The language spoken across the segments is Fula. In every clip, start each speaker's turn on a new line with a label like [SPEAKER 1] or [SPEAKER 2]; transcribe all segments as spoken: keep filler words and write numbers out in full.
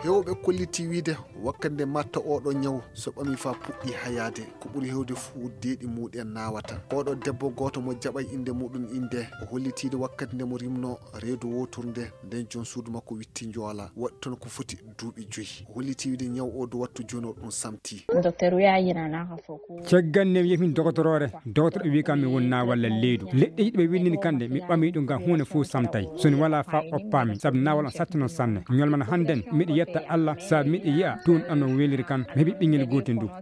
[SPEAKER 1] hewɓe kolliti wiide wakkande matta oɗo nyaw so ɓami fa puɗɗi hayade ko ɓuuri hewde fuu deeɗi muɗen nawata. oɗo debbo goto mo jaɓay inde muɗum inde o hollitide wakkati nde mo rimno reedu woturde nden jon suudu makko witti joola waɗi toon ko foti duuɓi joyyi. o holliti wiide nyaw o do wattu joni o ɗum samti.
[SPEAKER 2] caggal ne yimi dogotorore dogotor wi kam mi wonna walla leydu leɗɗe yiɗɓe winnini kande mi ɓami ɗum gam hunde fuu samtay soni wala fa oppami saabu nawal on sattino sanne ñolmana handen miɗo yetta Allah saabu miɗo yiya tun ɗam no weliri kan mi heeɓi ɓinguel gotel ndu.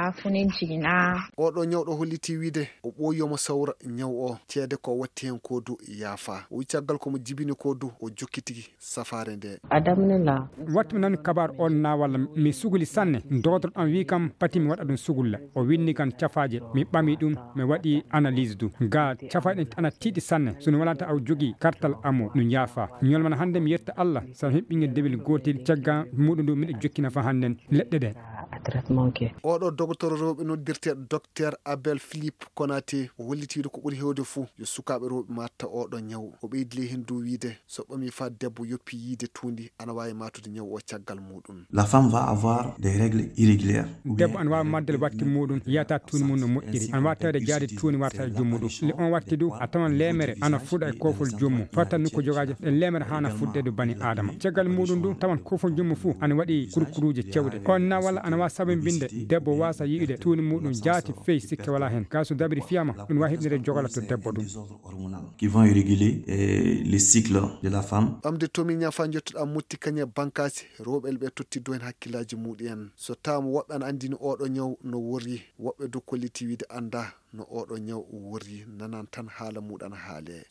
[SPEAKER 1] oɗo ñawɗo holliti wiide o ɓooyomo sawra ñaw o ceede ko watti hen ko du yaafa o wi caggal komo jibini ko du o jokkitigi safare nde.
[SPEAKER 2] wattimi nani kabar on nawalla mi suguli sanne dogotor ɗam wi kam pati mi waɗa ɗum sugulla o winni kan cafaje mi ɓami ɗum mi waɗi analyse du ga cafaɗe ana tiiɗi sanne sono walata aw jogui kartal amo ɗum yaafa ñolmana hande mi yetta Allah sa heɓi ɓinguel debel gotel cagga muɗum ndu miɗo jokkina fa hannden leɗɗe ɗe.
[SPEAKER 1] oɗo docteur rewɓe noddirteɗo docteur Abel Philippe Konaté o hollitiide ko ɓuuri hewde fuu yo sukaɓe rewɓe matta oɗo ñaw o ɓeydile hen dow wiide so ɓami fa debbo yoppi yiide tundi ana wawi matude ñaw o caggal muɗum.
[SPEAKER 3] La femme va avoir des règles irrégulières.
[SPEAKER 2] debbo ana wawi maddel watti muɗum yiyata tuuni mum no moƴƴiri ana wawi tawde jaade tuuni warta e jommuɗum le on watti du a tawan lemere ana fuɗa e kofol jommu fatan ni ko jogaji ɗe lemere hana fuɗɗede bani adama caggal muɗum du tawan kofol jommu fuu ana waɗi kurkuruje cewɗe on na walla ana wawi sabinbinde debbo wasa yiide tuuni muɗum jaati fey sikke wala hen ga so dabiri fiyama ɗum wawi heɓnire jogala to debbo ɗum
[SPEAKER 3] qui vont réguler les cycles de la femme.
[SPEAKER 1] ɓamde tomi ñafa jottoɗa mutti kañe bankasi rewɓe ɓe tottido hen hakkillaji muɗum so tawmo woɓɓe ana andini oɗo ñaw no wori woɓɓe du kolliti wiide anda no oɗo ñaw wori nanan tan haala muɗan haale.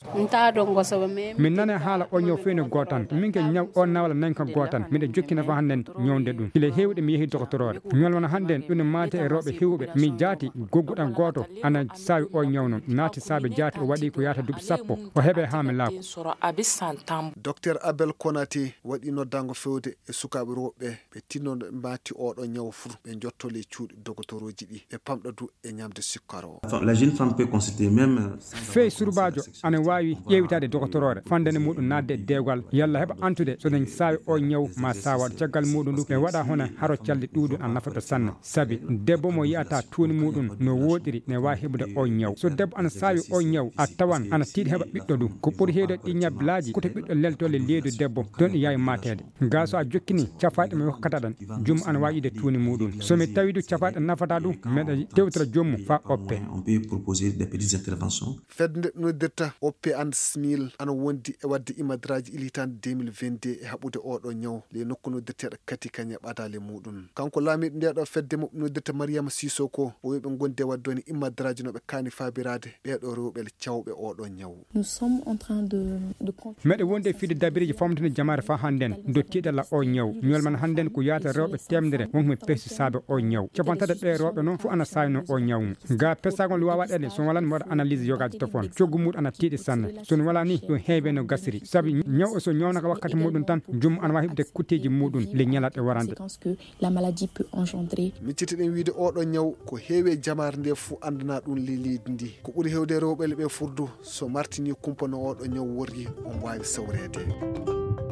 [SPEAKER 2] min nane haala o ñaw feyno gotan min ke ñaw on nawala nani ko gotan miɗo jokkina fa hannden ñowde ɗum kile hewɗe mi yeehi dogotorore ñolwana hannden ɗum ne mate e rewɓe hewɓe mi jaati gogguɗan goto ana sawi o ñaw noon naati saabe jaati o waɗi ko yata duuɓi sappo o heeɓe ha mi laako.
[SPEAKER 1] docteur Abel Konaté waɗi noddango fewde e sukaɓe rewɓe ɓe tinno mati oɗo ñaw fuu ɓe jottole cuuɗi doctoroji ɗi ɓe pamɗa du e ñamde sukkaro.
[SPEAKER 3] La jeune femme peut consulter même.
[SPEAKER 2] Fey surbajo ana wawi ƴewitade dogotorore fandene muɗum nadde e dewgal yalla heɓa antude soden sawi o ñaw ma sawaɗo caggal muɗum ndu ɓe waɗa hono haro calde ɗuɗum an nafata sanne saabi debbo mo yiyata tuuni muɗum no woɗiri ne wawi heɓude o ñaw so debbo ana sawi o ñaw a tawan ana tiiɗi heɓa ɓiɗɗo ɗum ko ɓuuri hewde ɗi ñablaji koto ɓiɗɗo leltole leydu debbo don ɗi yawi matede ga so a jokkini cafaɗe mi hokkata ɗan jum ana wawi ide tuuni muɗum somi tawi du cafaɗe nafata ɗum meɗa tewtora jommu fa oppe.
[SPEAKER 3] On peut proposer des petites interventions.
[SPEAKER 1] fedde noddirta oppe and smil ana wondi e wadde imadraji ilitande deux mille vingt-deux e haɓude oɗo ñaw le nokku noddirteɗo kati kañe ɓadale muɗum kanko laamiɗo ndeɗo fedde mo noddirta Mariama Sissoko o wi ɓe gonde wadde woni imadraji no ɓe kaani fabirade ɓeɗo rewɓe cawɓe oɗo ñaw.
[SPEAKER 4] Nous sommes en train de de
[SPEAKER 2] meɗe wonde fiide dabiriji famtinde jamare fa hannden dottiɗala o ñaw ñolman hannden ko yata rewɓe temdere wonkomi pesi saabe o ñaw capantati ɓe rewɓe noon fu ana sawino o ñaw mum ga pesagol wawa ɗeɗe son wala mi waɗa analyse yogaji tofon coggu muɗum ana tiiɗi sanne son wala ni ɗum heewe no gasiri saabi ñaw o so ñawnaka wakkati muɗum tan jum ana wawi heɓde kutteji muɗum le ñalaɗe warande.
[SPEAKER 4] La maladie peut engendrer.
[SPEAKER 1] miccitiɗen wiide oɗo ñaw ko heewe jamare nde fuu andana ɗum le leydi ndi ko ɓuuri hewde rewɓe ɓe furdu so martini kumpa no oɗo ñaw wori on wawi sawrede.